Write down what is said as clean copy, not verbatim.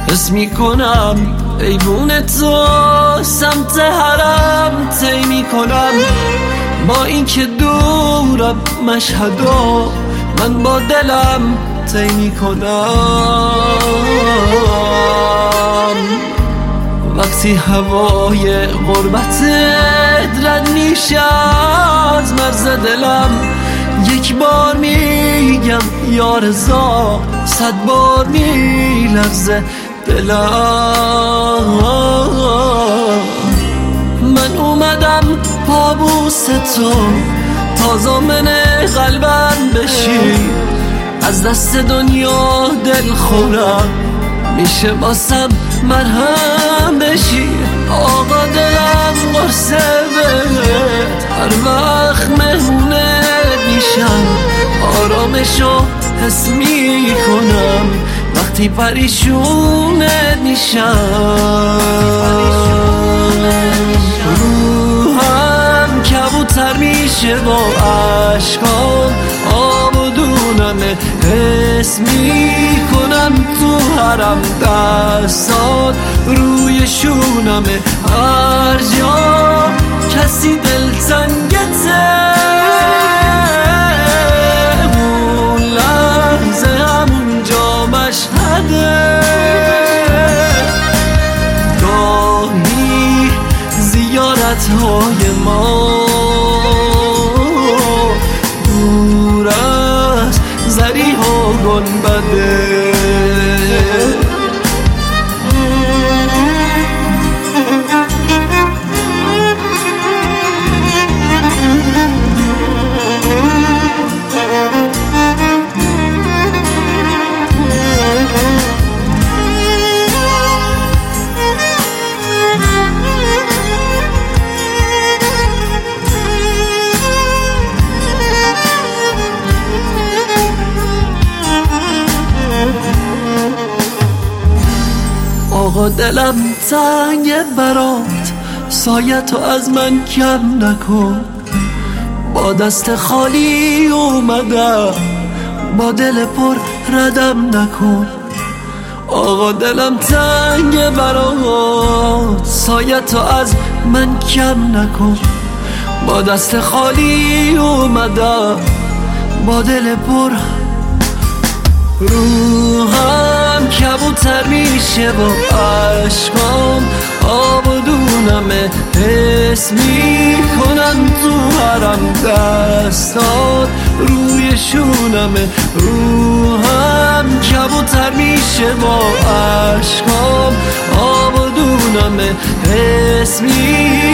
حس میکنم ایوون تو سمت حرم طی میکنم، با اینکه دورم مشهدا من با دلم طی میکنم. وقتی هوای غربتت رد میشه از مرز دلم، یک بار میگم یا رضا، 100 بار میلرزه دلم. من اومدم پابوس تو تا ضامن قلبم بشی، از دست دنیا دل خورم میشه واسم مرهم بشی. آقا دلم قرصه بهت هر وقت مهمونه میشم، آرامشو حس میکنم وقتی پریشونت میشم. روحم کبوتر میشه با عشقام، آب و دونمه حس میکنم تو حرم، دستات روی شونمه هر جا کسی دلتنگته. اون لحظه همونجا مشهده، گاهی زیارتهای ما دور از ضریح و گنبده. آقا دلم تنگه برات، سایتو از من کم نکن، با دست خالی اومدم با دل پر ردم نکن. آقا دلم تنگه برات، سایتو از من کم نکن، با دست خالی اومدم با دل پر. روحم کبوتر میشه با عشقام، آب و دونمه حس میکنم تو حرم، دستات روی شونمه. روحم کبوتر میشه با عشقام، آب و دونمه حس میکنم